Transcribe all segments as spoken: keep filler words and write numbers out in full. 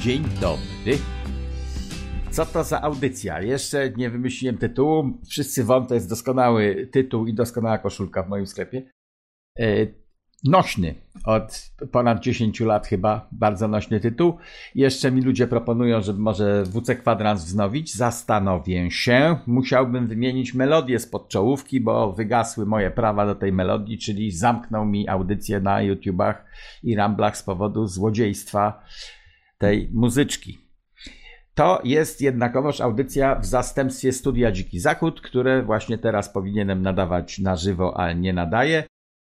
Dzień dobry. Co to za audycja? Jeszcze nie wymyśliłem tytułu. Wszyscy wam, to jest doskonały tytuł i doskonała koszulka w moim sklepie. Nośny. Od ponad dziesięciu lat chyba. Bardzo nośny tytuł. Jeszcze mi ludzie proponują, żeby może W C Kwadrans wznowić. Zastanowię się. Musiałbym wymienić melodię spod czołówki, bo wygasły moje prawa do tej melodii, czyli zamknął mi audycję na YouTubach i Ramblach z powodu złodziejstwa tej muzyczki. To jest jednakowoż audycja w zastępstwie Studia Dziki Zachód, które właśnie teraz powinienem nadawać na żywo, ale nie nadaję.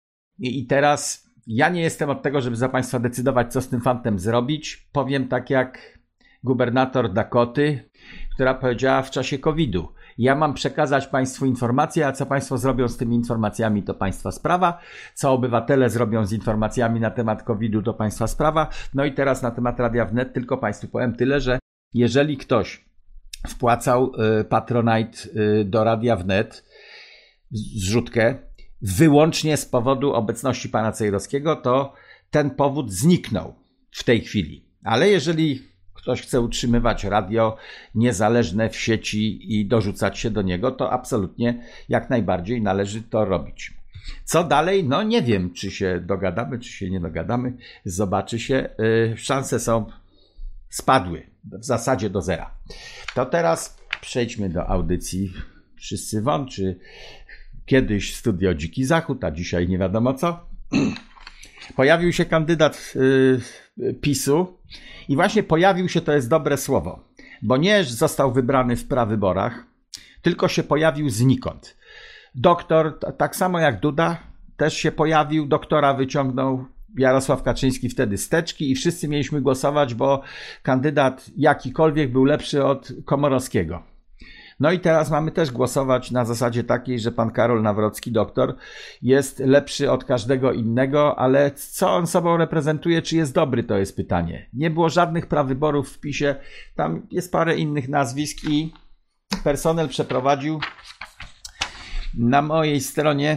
I teraz ja nie jestem od tego, żeby za Państwa decydować, co z tym fantem zrobić. Powiem tak jak gubernator Dakoty, która powiedziała w czasie kowida. Ja mam przekazać Państwu informacje, a co Państwo zrobią z tymi informacjami, to Państwa sprawa. Co obywatele zrobią z informacjami na temat kowida, to Państwa sprawa. No i teraz na temat Radia Wnet tylko Państwu powiem tyle, że jeżeli ktoś wpłacał Patronite do Radia Wnet, zrzutkę, wyłącznie z powodu obecności pana Cejrowskiego, to ten powód zniknął w tej chwili. Ale jeżeli ktoś chce utrzymywać radio niezależne w sieci i dorzucać się do niego, to absolutnie jak najbardziej należy to robić. Co dalej? No nie wiem, czy się dogadamy, czy się nie dogadamy. Zobaczy się. Szanse są spadły w zasadzie do zera. To teraz przejdźmy do audycji Wszyscy Won, czy kiedyś Studio Dziki Zachód, a dzisiaj nie wiadomo co. Pojawił się kandydat yy, PiSu i właśnie pojawił się, to jest dobre słowo, bo nie został wybrany w prawyborach, tylko się pojawił znikąd. Doktor, t- tak samo jak Duda, też się pojawił, doktora wyciągnął Jarosław Kaczyński wtedy z teczki i wszyscy mieliśmy głosować, bo kandydat jakikolwiek był lepszy od Komorowskiego. No i teraz mamy też głosować na zasadzie takiej, że pan Karol Nawrocki, doktor, jest lepszy od każdego innego, ale co on sobą reprezentuje, czy jest dobry, to jest pytanie. Nie było żadnych prawyborów w PiSie, tam jest parę innych nazwisk i personel przeprowadził na mojej stronie,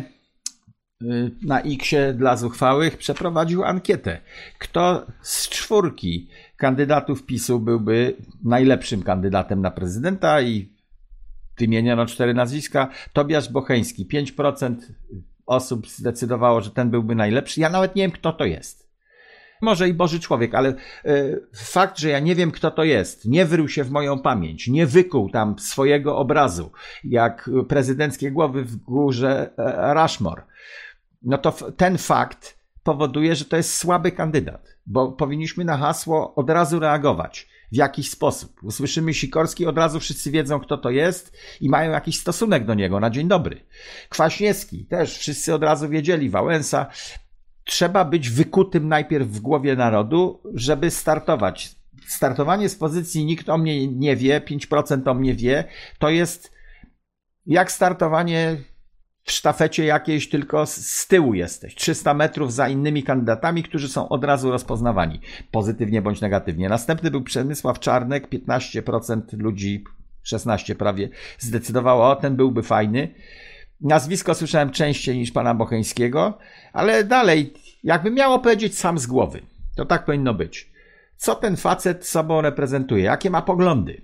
na X-ie dla zuchwałych, przeprowadził ankietę. Kto z czwórki kandydatów PiSu byłby najlepszym kandydatem na prezydenta i wymieniono cztery nazwiska. Tobiasz Bocheński, pięć procent osób zdecydowało, że ten byłby najlepszy. Ja nawet nie wiem, kto to jest. Może i Boży człowiek, ale y, fakt, że ja nie wiem, kto to jest, nie wrył się w moją pamięć, nie wykuł tam swojego obrazu, jak prezydenckie głowy w górze e, Rushmore, no to f- ten fakt powoduje, że to jest słaby kandydat, bo powinniśmy na hasło od razu reagować. W jakiś sposób. Usłyszymy Sikorski, od razu wszyscy wiedzą, kto to jest i mają jakiś stosunek do niego na dzień dobry. Kwaśniewski też wszyscy od razu wiedzieli, Wałęsa. Trzeba być wykutym najpierw w głowie narodu, żeby startować. Startowanie z pozycji nikt o mnie nie wie, pięć procent o mnie wie, to jest jak startowanie w sztafecie jakiejś, tylko z tyłu jesteś. trzysta metrów za innymi kandydatami, którzy są od razu rozpoznawani. Pozytywnie bądź negatywnie. Następny był Przemysław Czarnek. piętnaście procent ludzi, szesnaście prawie, zdecydowało, o, ten byłby fajny. Nazwisko słyszałem częściej niż pana Bocheńskiego, ale dalej, jakby miało powiedzieć sam z głowy, to tak powinno być. Co ten facet sobą reprezentuje? Jakie ma poglądy?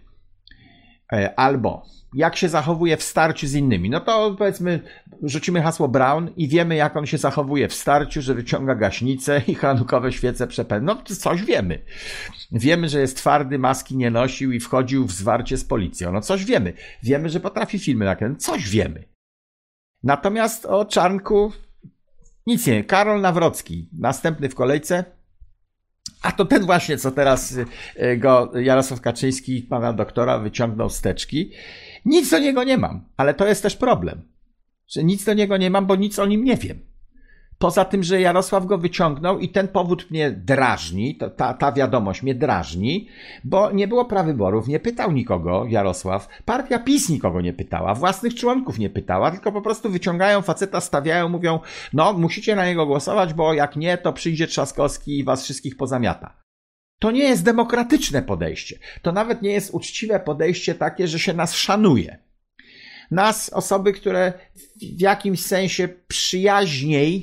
Albo jak się zachowuje w starciu z innymi. No to powiedzmy, rzucimy hasło Braun i wiemy, jak on się zachowuje w starciu, że wyciąga gaśnicę i hanukowe świece przepędza. No to coś wiemy. Wiemy, że jest twardy, maski nie nosił i wchodził w zwarcie z policją. No coś wiemy. Wiemy, że potrafi filmy nakręcać. Coś wiemy. Natomiast o Czarnku nic nie. Karol Nawrocki, następny w kolejce. A to ten właśnie, co teraz go Jarosław Kaczyński, pana doktora, wyciągnął z teczki. Nic do niego nie mam, ale to jest też problem, że nic do niego nie mam, bo nic o nim nie wiem. Poza tym, że Jarosław go wyciągnął i ten powód mnie drażni, to, ta, ta wiadomość mnie drażni, bo nie było prawyborów, nie pytał nikogo Jarosław, partia PiS nikogo nie pytała, własnych członków nie pytała, tylko po prostu wyciągają faceta, stawiają, mówią, no musicie na niego głosować, bo jak nie, to przyjdzie Trzaskowski i was wszystkich pozamiata. To nie jest demokratyczne podejście. To nawet nie jest uczciwe podejście takie, że się nas szanuje. Nas, osoby, które w jakimś sensie przyjaźniej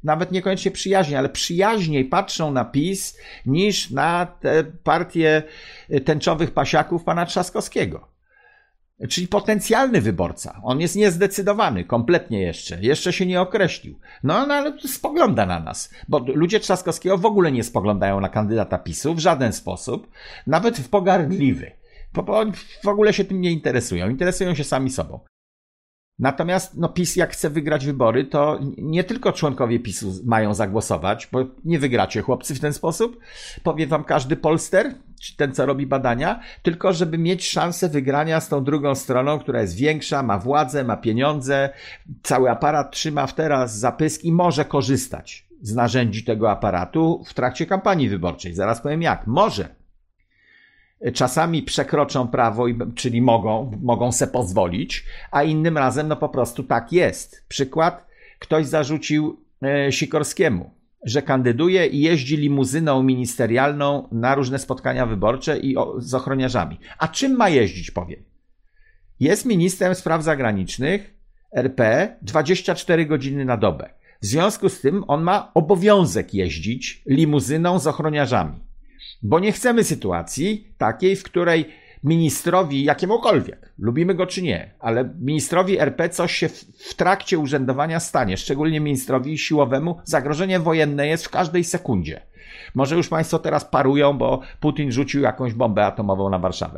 nawet niekoniecznie przyjaźnie, ale przyjaźniej patrzą na PiS niż na te partie tęczowych pasiaków pana Trzaskowskiego. Czyli potencjalny wyborca. On jest niezdecydowany kompletnie jeszcze. Jeszcze się nie określił. No, no ale spogląda na nas. Bo ludzie Trzaskowskiego w ogóle nie spoglądają na kandydata PiSu w żaden sposób. Nawet w pogardliwy. Bo oni w ogóle się tym nie interesują. Interesują się sami sobą. Natomiast no, PiS jak chce wygrać wybory, to nie tylko członkowie PiSu mają zagłosować, bo nie wygracie chłopcy w ten sposób, powie wam każdy polster, czy ten co robi badania, tylko żeby mieć szansę wygrania z tą drugą stroną, która jest większa, ma władzę, ma pieniądze, cały aparat trzyma w teraz zapysk i może korzystać z narzędzi tego aparatu w trakcie kampanii wyborczej. Zaraz powiem jak. Może. Czasami przekroczą prawo, czyli mogą, mogą se pozwolić, a innym razem no po prostu tak jest. Przykład, ktoś zarzucił Sikorskiemu, że kandyduje i jeździ limuzyną ministerialną na różne spotkania wyborcze i z ochroniarzami. A czym ma jeździć, powiem. Jest ministrem spraw zagranicznych R P dwadzieścia cztery godziny na dobę. W związku z tym on ma obowiązek jeździć limuzyną z ochroniarzami. Bo nie chcemy sytuacji takiej, w której ministrowi jakiemukolwiek, lubimy go czy nie, ale ministrowi R P coś się w, w trakcie urzędowania stanie, szczególnie ministrowi siłowemu, zagrożenie wojenne jest w każdej sekundzie. Może już państwo teraz parują, bo Putin rzucił jakąś bombę atomową na Warszawę.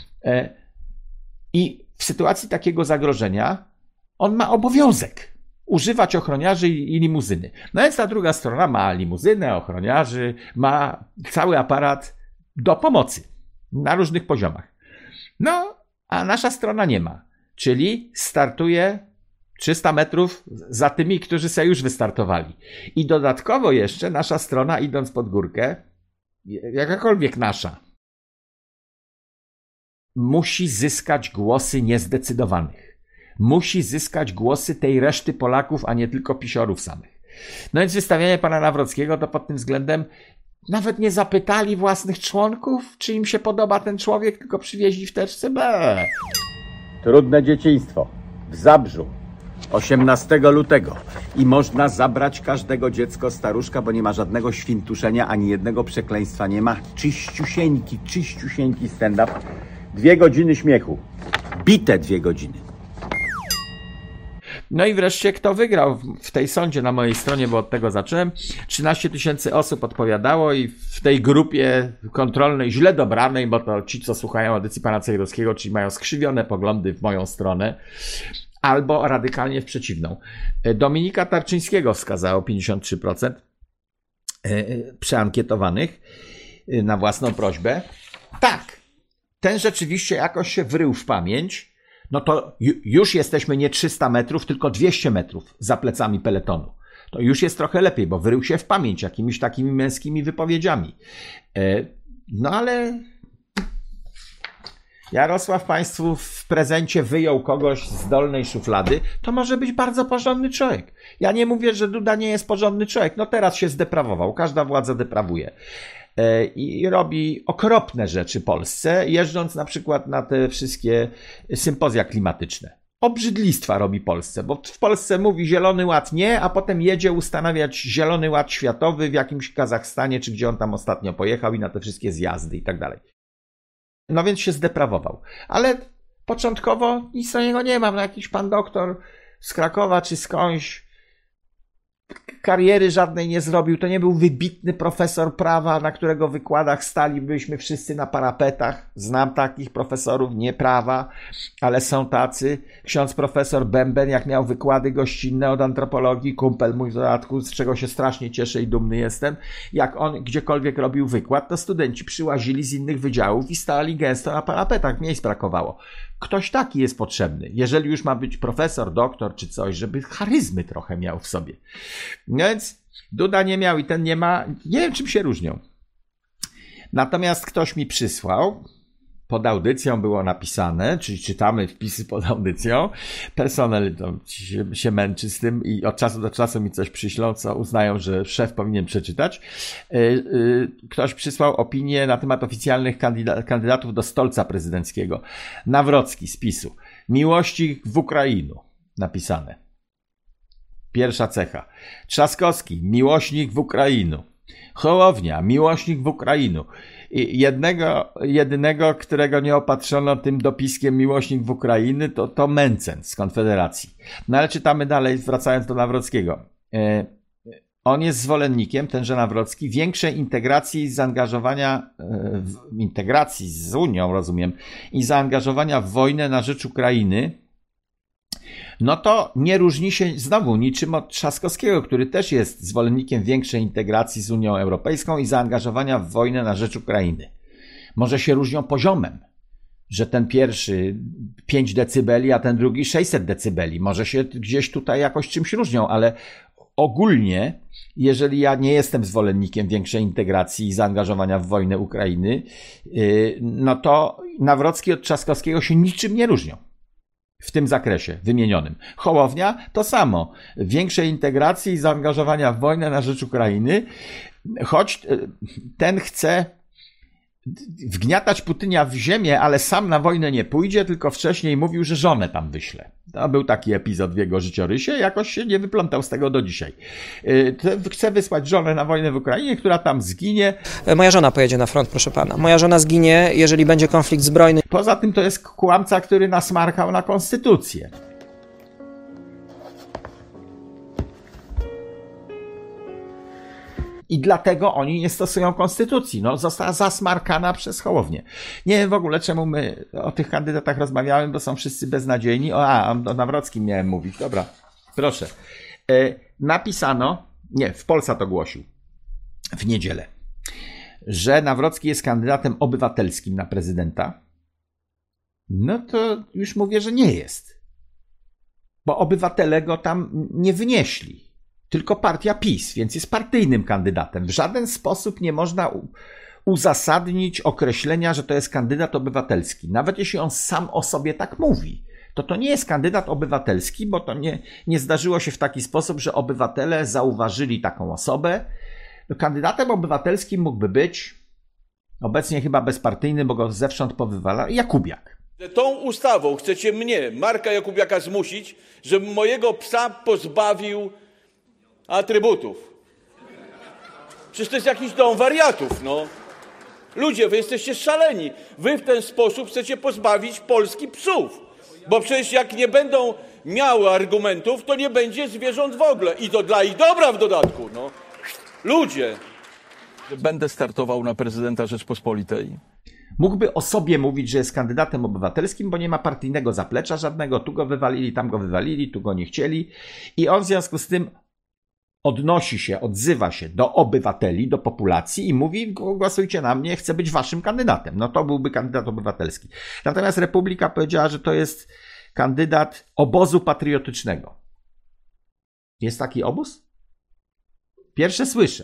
I w sytuacji takiego zagrożenia on ma obowiązek używać ochroniarzy i limuzyny. No więc ta druga strona ma limuzynę, ochroniarzy, ma cały aparat do pomocy na różnych poziomach. No, a nasza strona nie ma. Czyli startuje trzysta metrów za tymi, którzy sobie już wystartowali. I dodatkowo jeszcze nasza strona, idąc pod górkę, jakakolwiek nasza, musi zyskać głosy niezdecydowanych. Musi zyskać głosy tej reszty Polaków, a nie tylko pisiorów samych. No więc wystawianie pana Nawrockiego to pod tym względem nawet nie zapytali własnych członków, czy im się podoba ten człowiek, tylko przywieźli w teczce. Be. Trudne dzieciństwo w Zabrzu osiemnastego lutego i można zabrać każdego dziecko staruszka, bo nie ma żadnego świntuszenia, ani jednego przekleństwa nie ma. Czyściusieńki, czyściusieńki stand-up. Dwie godziny śmiechu. Bite dwie godziny. No i wreszcie kto wygrał w tej sądzie na mojej stronie, bo od tego zacząłem. trzynaście tysięcy osób odpowiadało i w tej grupie kontrolnej, źle dobranej, bo to ci, co słuchają audycji pana Cejdowskiego, czyli mają skrzywione poglądy w moją stronę, albo radykalnie w przeciwną. Dominika Tarczyńskiego wskazało pięćdziesiąt trzy procent przeankietowanych na własną prośbę. Tak, ten rzeczywiście jakoś się wrył w pamięć. No to już jesteśmy nie trzysta metrów, tylko dwieście metrów za plecami peletonu. To już jest trochę lepiej, bo wyrył się w pamięć jakimiś takimi męskimi wypowiedziami. No ale Jarosław państwu w prezencie wyjął kogoś z dolnej szuflady, to może być bardzo porządny człowiek. Ja nie mówię, że Duda nie jest porządny człowiek. No teraz się zdeprawował. Każda władza deprawuje. I robi okropne rzeczy Polsce, jeżdżąc na przykład na te wszystkie sympozja klimatyczne. Obrzydlistwa robi Polsce, bo w Polsce mówi Zielony Ład nie, a potem jedzie ustanawiać Zielony Ład światowy w jakimś Kazachstanie, czy gdzie on tam ostatnio pojechał i na te wszystkie zjazdy i tak dalej. No więc się zdeprawował. Ale początkowo nic do niego nie mam. No jakiś pan doktor z Krakowa czy skądś kariery żadnej nie zrobił. To nie był wybitny profesor prawa, na którego wykładach stalibyśmy wszyscy na parapetach. Znam takich profesorów, nie prawa, ale są tacy. Ksiądz profesor Bęben, jak miał wykłady gościnne od antropologii, kumpel mój w dodatku, z czego się strasznie cieszę i dumny jestem, jak on gdziekolwiek robił wykład, to studenci przyłazili z innych wydziałów i stali gęsto na parapetach. Miejsc brakowało. Ktoś taki jest potrzebny, jeżeli już ma być profesor, doktor czy coś, żeby charyzmy trochę miał w sobie. No więc Duda nie miał i ten nie ma, nie wiem czym się różnią. Natomiast ktoś mi przysłał, pod audycją było napisane, czyli czytamy wpisy pod audycją, personel to się, się męczy z tym i od czasu do czasu mi coś przyślą, co uznają, że szef powinien przeczytać. Ktoś przysłał opinię na temat oficjalnych kandyda- kandydatów do stolca prezydenckiego. Nawrocki z PiSu. Miłości w Ukrainu napisane. Pierwsza cecha. Trzaskowski, miłośnik w Ukrainu. Hołownia, miłośnik w Ukrainu. I jednego, jedynego, którego nie opatrzono tym dopiskiem miłośnik w Ukrainy, to, to Mencen z Konfederacji. No ale czytamy dalej, wracając do Nawrockiego. E, on jest zwolennikiem, tenże Nawrocki, większej integracji i zaangażowania, e, w integracji z Unią, rozumiem, i zaangażowania w wojnę na rzecz Ukrainy. No to nie różni się znowu niczym od Trzaskowskiego, który też jest zwolennikiem większej integracji z Unią Europejską i zaangażowania w wojnę na rzecz Ukrainy. Może się różnią poziomem, że ten pierwszy pięć decybeli, a ten drugi sześćset decybeli. Może się gdzieś tutaj jakoś czymś różnią, ale ogólnie, jeżeli ja nie jestem zwolennikiem większej integracji i zaangażowania w wojnę Ukrainy, no to Nawrocki od Trzaskowskiego się niczym nie różnią. W tym zakresie wymienionym. Hołownia to samo. Większej integracji i zaangażowania w wojnę na rzecz Ukrainy, choć ten chce wgniatać Putynia w ziemię, ale sam na wojnę nie pójdzie, tylko wcześniej mówił, że żonę tam wyśle. To był taki epizod w jego życiorysie, jakoś się nie wyplątał z tego do dzisiaj. Chce wysłać żonę na wojnę w Ukrainie, która tam zginie. Moja żona pojedzie na front, proszę pana. Moja żona zginie, jeżeli będzie konflikt zbrojny. Poza tym to jest kłamca, który nasmarkał na konstytucję. I dlatego oni nie stosują konstytucji. No, została zasmarkana przez Hołownię. Nie wiem w ogóle, czemu my o tych kandydatach rozmawiamy, bo są wszyscy beznadziejni. O, a, o Nawrockim miałem mówić. Dobra, proszę. E, napisano, nie, w Polsat to głosił w niedzielę, że Nawrocki jest kandydatem obywatelskim na prezydenta. No to już mówię, że nie jest. Bo obywatele go tam nie wynieśli. Tylko partia PiS, więc jest partyjnym kandydatem. W żaden sposób nie można uzasadnić określenia, że to jest kandydat obywatelski. Nawet jeśli on sam o sobie tak mówi, to to nie jest kandydat obywatelski, bo to nie, nie zdarzyło się w taki sposób, że obywatele zauważyli taką osobę. Kandydatem obywatelskim mógłby być, obecnie chyba bezpartyjny, bo go zewsząd powywala, Jakubiak. Tą ustawą chcecie mnie, Marka Jakubiaka, zmusić, żebym mojego psa pozbawił atrybutów. Przecież to jest jakiś dom wariatów, no. Ludzie, wy jesteście szaleni. Wy w ten sposób chcecie pozbawić Polski psów. Bo przecież jak nie będą miały argumentów, to nie będzie zwierząt w ogóle. I to dla ich dobra w dodatku, no. Ludzie. Będę startował na prezydenta Rzeczpospolitej. Mógłby o sobie mówić, że jest kandydatem obywatelskim, bo nie ma partyjnego zaplecza żadnego. Tu go wywalili, tam go wywalili, tu go nie chcieli. I on w związku z tym odnosi się, odzywa się do obywateli, do populacji i mówi: głosujcie na mnie, chcę być waszym kandydatem. No to byłby kandydat obywatelski. Natomiast Republika powiedziała, że to jest kandydat obozu patriotycznego. Jest taki obóz? Pierwsze słyszę.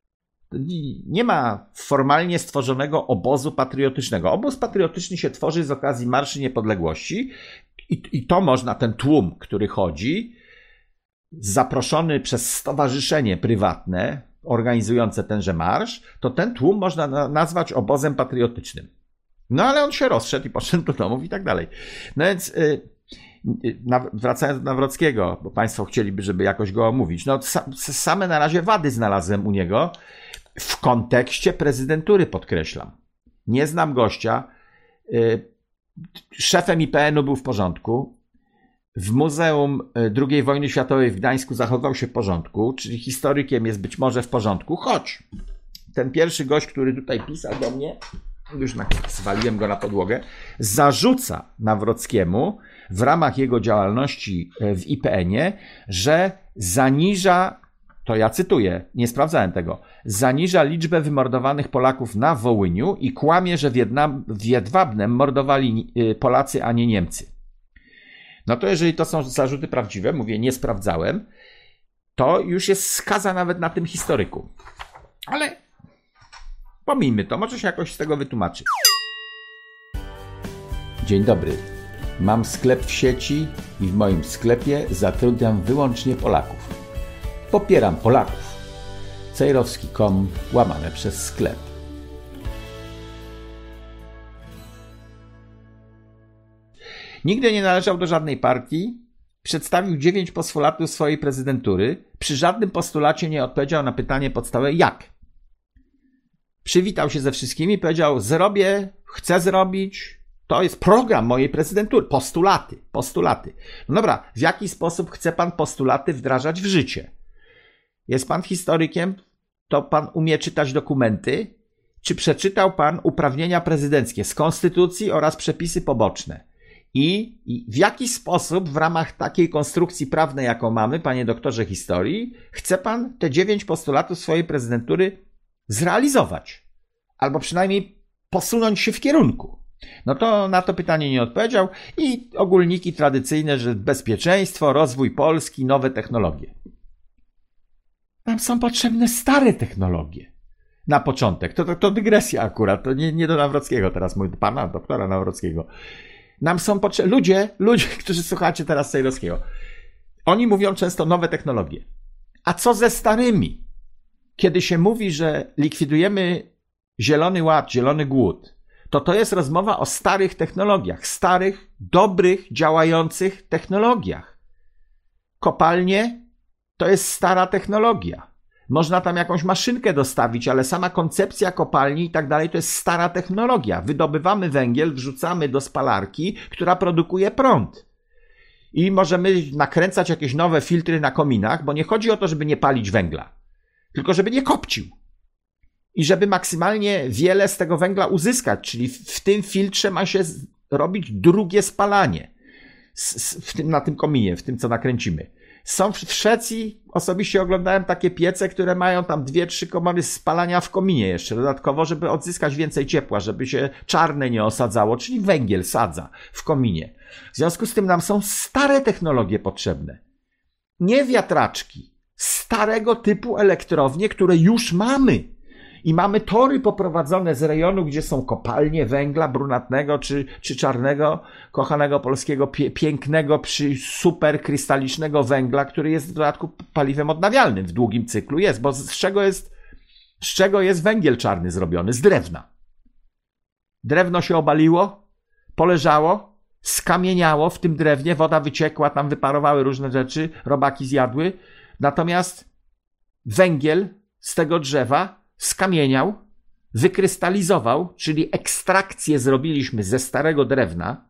Nie ma formalnie stworzonego obozu patriotycznego. Obóz patriotyczny się tworzy z okazji Marszu Niepodległości i, i to można, ten tłum, który chodzi, zaproszony przez stowarzyszenie prywatne organizujące tenże marsz, to ten tłum można na, nazwać obozem patriotycznym. No ale on się rozszedł i poszedł do domów i tak dalej. No więc yy, na, wracając do Nawrockiego, bo państwo chcieliby, żeby jakoś go omówić. No sa, same na razie wady znalazłem u niego w kontekście prezydentury, podkreślam. Nie znam gościa. Yy, szefem I P N u był w porządku. W Muzeum drugiej Wojny Światowej w Gdańsku zachował się w porządku, czyli historykiem jest być może w porządku, choć ten pierwszy gość, który tutaj pisał do mnie, już zwaliłem go na podłogę, zarzuca Nawrockiemu w ramach jego działalności w I P N ie, że zaniża, to ja cytuję, nie sprawdzałem tego, zaniża liczbę wymordowanych Polaków na Wołyniu i kłamie, że w Wietnam, w Jedwabnem mordowali Polacy, a nie Niemcy. No to jeżeli to są zarzuty prawdziwe, mówię, nie sprawdzałem, to już jest skaza nawet na tym historyku. Ale pomijmy to, może się jakoś z tego wytłumaczy. Dzień dobry. Mam sklep w sieci i w moim sklepie zatrudniam wyłącznie Polaków. Popieram Polaków. cejrowski kropka com łamane przez sklep. Nigdy nie należał do żadnej partii, przedstawił dziewięć postulatów swojej prezydentury. Przy żadnym postulacie nie odpowiedział na pytanie podstawowe jak. Przywitał się ze wszystkimi, powiedział zrobię, chcę zrobić, to jest program mojej prezydentury. Postulaty, postulaty. No dobra, w jaki sposób chce pan postulaty wdrażać w życie? Jest pan historykiem, to pan umie czytać dokumenty? Czy przeczytał pan uprawnienia prezydenckie z konstytucji oraz przepisy poboczne? I, I w jaki sposób w ramach takiej konstrukcji prawnej, jaką mamy, panie doktorze historii, chce pan te dziewięć postulatów swojej prezydentury zrealizować? Albo przynajmniej posunąć się w kierunku? No to na to pytanie nie odpowiedział i ogólniki tradycyjne, że bezpieczeństwo, rozwój Polski, nowe technologie. Nam są potrzebne stare technologie. Na początek. To, to, to dygresja akurat. To nie, nie do Nawrockiego teraz, mój pana doktora Nawrockiego. Nam są potrzebne... Ludzie, ludzie, którzy słuchacie teraz Sejrowskiego, oni mówią często nowe technologie. A co ze starymi? Kiedy się mówi, że likwidujemy zielony ład, zielony głód, to to jest rozmowa o starych technologiach. Starych, dobrych, działających technologiach. Kopalnie to jest stara technologia. Można tam jakąś maszynkę dostawić, ale sama koncepcja kopalni i tak dalej to jest stara technologia. Wydobywamy węgiel, wrzucamy do spalarki, która produkuje prąd. I możemy nakręcać jakieś nowe filtry na kominach, bo nie chodzi o to, żeby nie palić węgla, tylko żeby nie kopcił. I żeby maksymalnie wiele z tego węgla uzyskać, czyli w tym filtrze ma się robić drugie spalanie w tym, na tym kominie, w tym co nakręcimy. Są w Szwecji, osobiście oglądałem takie piece, które mają tam dwie, trzy komory spalania w kominie jeszcze dodatkowo, żeby odzyskać więcej ciepła, żeby się czarne nie osadzało, czyli węgiel sadza w kominie. W związku z tym nam są stare technologie potrzebne. Nie wiatraczki, starego typu elektrownie, które już mamy. I mamy tory poprowadzone z rejonu, gdzie są kopalnie węgla brunatnego czy, czy czarnego, kochanego polskiego, pie, pięknego, przy super krystalicznego węgla, który jest w dodatku paliwem odnawialnym w długim cyklu. Jest, bo z czego jest, z czego jest węgiel czarny zrobiony? Z drewna. Drewno się obaliło, poleżało, skamieniało w tym drewnie, woda wyciekła, tam wyparowały różne rzeczy, robaki zjadły. Natomiast węgiel z tego drzewa skamieniał, wykrystalizował, czyli ekstrakcję zrobiliśmy ze starego drewna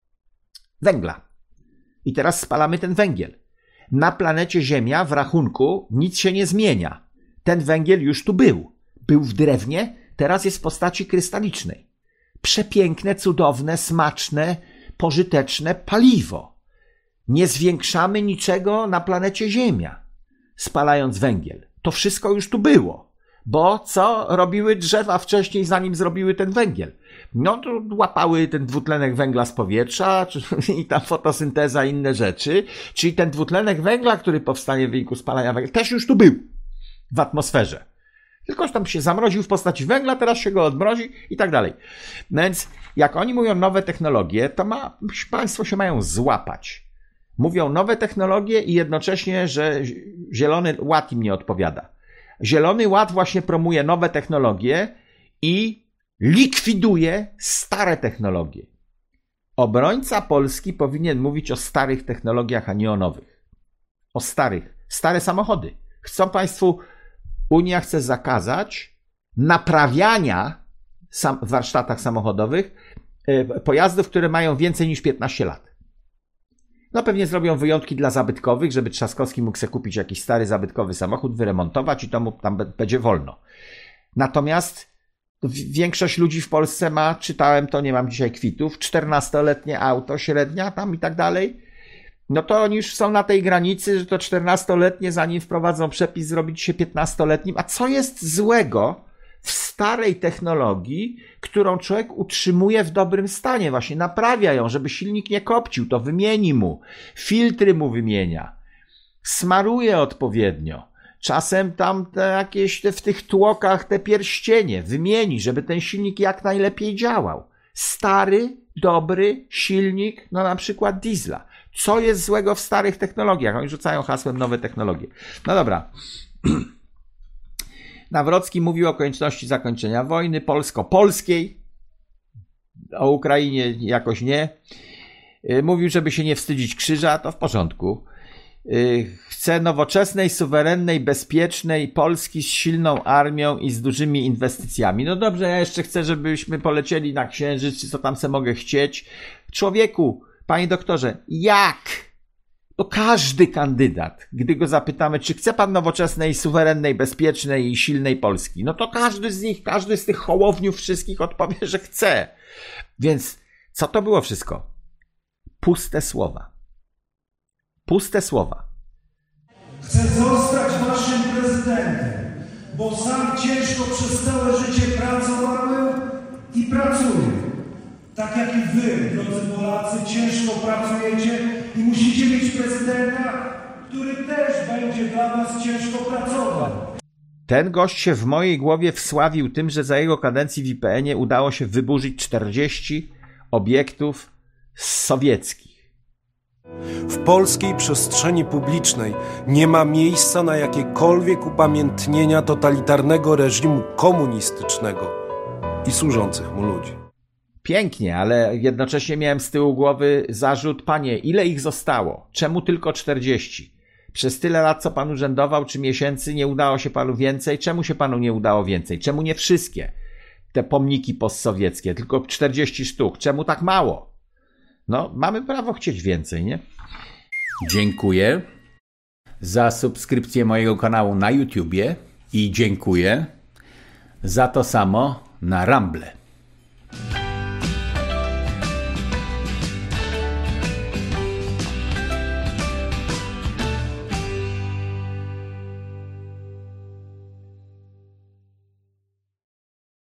węgla. I teraz spalamy ten węgiel. Na planecie Ziemia w rachunku nic się nie zmienia. Ten węgiel już tu był. Był w drewnie, teraz jest w postaci krystalicznej. Przepiękne, cudowne, smaczne, pożyteczne paliwo. Nie zwiększamy niczego na planecie Ziemia, spalając węgiel. To wszystko już tu było. Bo co robiły drzewa wcześniej, zanim zrobiły ten węgiel? No to łapały ten dwutlenek węgla z powietrza i ta fotosynteza i inne rzeczy. Czyli ten dwutlenek węgla, który powstanie w wyniku spalania węgla, też już tu był w atmosferze. Tylko że tam się zamroził w postaci węgla, teraz się go odmrozi i tak dalej. Więc jak oni mówią nowe technologie, to ma, państwo się mają złapać. Mówią nowe technologie i jednocześnie, że zielony ład im nie odpowiada. Zielony Ład właśnie promuje nowe technologie i likwiduje stare technologie. Obrońca Polski powinien mówić o starych technologiach, a nie o nowych. O starych. Stare samochody. Chcą państwu, Unia chce zakazać naprawiania w warsztatach samochodowych pojazdów, które mają więcej niż piętnaście lat. No pewnie zrobią wyjątki dla zabytkowych, żeby Trzaskowski mógł sobie kupić jakiś stary zabytkowy samochód, wyremontować i to mu tam będzie wolno. Natomiast większość ludzi w Polsce ma, czytałem to, nie mam dzisiaj kwitów, czternastoletnie auto, średnia tam i tak dalej. No to oni już są na tej granicy, że to czternastoletnie, zanim wprowadzą przepis, zrobić się piętnastoletnim. A co jest złego w starej technologii, którą człowiek utrzymuje w dobrym stanie, właśnie naprawia ją, żeby silnik nie kopcił, to wymieni mu, filtry mu wymienia, smaruje odpowiednio, czasem tam te jakieś te, w tych tłokach te pierścienie wymieni, żeby ten silnik jak najlepiej działał. Stary, dobry silnik, no na przykład diesla. Co jest złego w starych technologiach? Oni rzucają hasłem nowe technologie. No dobra. Nawrocki mówił o konieczności zakończenia wojny polsko-polskiej, o Ukrainie jakoś nie. Mówił, żeby się nie wstydzić krzyża, to w porządku. Chce nowoczesnej, suwerennej, bezpiecznej Polski z silną armią i z dużymi inwestycjami. No dobrze, ja jeszcze chcę, żebyśmy polecieli na Księżyc, czy co tam se mogę chcieć. Człowieku, panie doktorze, jak? To każdy kandydat, gdy go zapytamy, czy chce pan nowoczesnej, suwerennej, bezpiecznej i silnej Polski, no to każdy z nich, każdy z tych hołowniów wszystkich odpowie, że chce. Więc co to było wszystko? Puste słowa. Puste słowa. Chcę zostać waszym prezydentem, bo sam ciężko przez całe życie pracowałem i pracuję. Tak jak i wy, drodzy Polacy, ciężko pracujecie i musicie mieć prezydenta, który też będzie dla was ciężko pracował. Ten gość się w mojej głowie wsławił tym, że za jego kadencji w I P N-ie udało się wyburzyć czterdzieści obiektów sowieckich. W polskiej przestrzeni publicznej nie ma miejsca na jakiekolwiek upamiętnienia totalitarnego reżimu komunistycznego i służących mu ludzi. Pięknie, ale jednocześnie miałem z tyłu głowy zarzut, panie, ile ich zostało? Czemu tylko czterdzieści? Przez tyle lat, co pan urzędował, czy miesięcy, nie udało się panu więcej? Czemu się panu nie udało więcej? Czemu nie wszystkie te pomniki postsowieckie, tylko czterdzieści sztuk? Czemu tak mało? No, mamy prawo chcieć więcej, nie? Dziękuję za subskrypcję mojego kanału na YouTubie i dziękuję za to samo na Rumble.